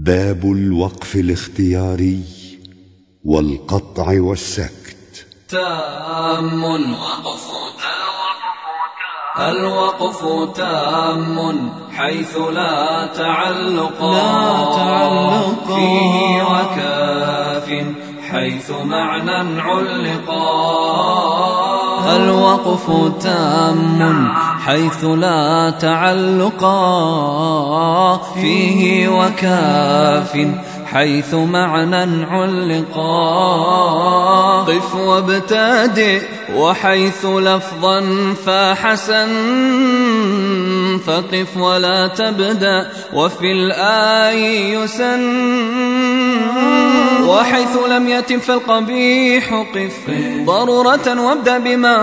باب الوقف الاختياري والقطع والسكت. تام الوقف تام حيث لا تعلق فيه وكاف حيث معنى علقا. الوقف تام حيث لا تعلق فيه وكاف حيث معنى علقا. قف وابتدئ وحيث لفظا فحسن فقف ولا تبدأ وفي الآي يسن. وحيث لم يتم فالقبيح قف ضرورة وابدأ بما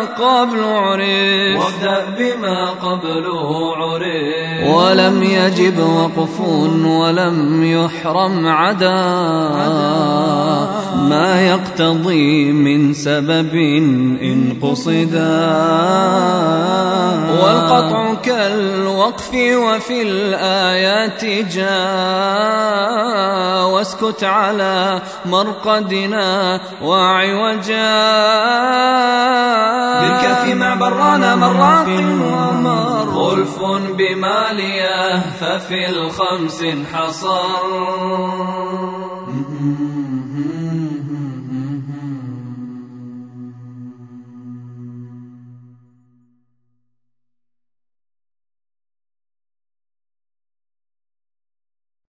قبل عرف. ولم يجب وقف ولم يحرم عدا ما يقتضي من سبب إن قصدا. والقطع كالوقف وفي الآيات جاء واسكت على مرقدنا وعوجا. بالكف مع بران مراق ومر خلف بماليه ففي الخمس حصر.